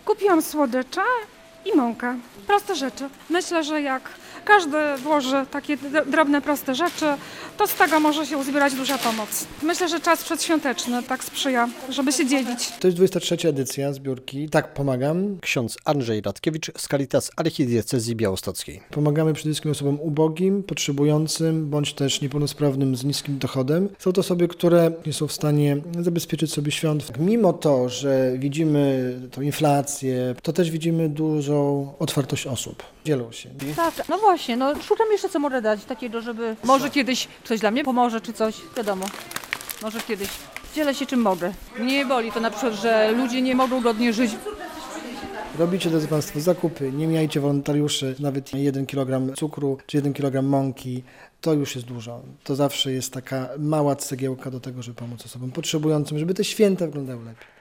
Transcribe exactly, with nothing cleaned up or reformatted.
Kupiłam słodycze i mąkę. Proste rzeczy. Myślę, że jak każdy włoży takie d- drobne, proste rzeczy, to z tego może się uzbierać duża pomoc. Myślę, że czas przedświąteczny tak sprzyja, żeby się dzielić. To jest dwudziesta trzecia edycja zbiórki. Tak, pomagam. Ksiądz Andrzej Radkiewicz z Caritas Archidiecezji Białostockiej. Pomagamy przede wszystkim osobom ubogim, potrzebującym, bądź też niepełnosprawnym z niskim dochodem. Są to osoby, które nie są w stanie zabezpieczyć sobie świąt. Mimo to, że widzimy tą inflację, to też widzimy dużą otwartość osób. Dzielą się. Tak, no właśnie, no szukam jeszcze co mogę dać takiego, żeby może kiedyś ktoś dla mnie pomoże czy coś, wiadomo, może kiedyś. Dzielę się czym mogę. Mnie boli to na przykład, że ludzie nie mogą godnie żyć. Robicie, drodzy Państwo, zakupy, nie mijajcie wolontariuszy, nawet jeden kilogram cukru czy jeden kilogram mąki, to już jest dużo. To zawsze jest taka mała cegiełka do tego, żeby pomóc osobom potrzebującym, żeby te święta wyglądały lepiej.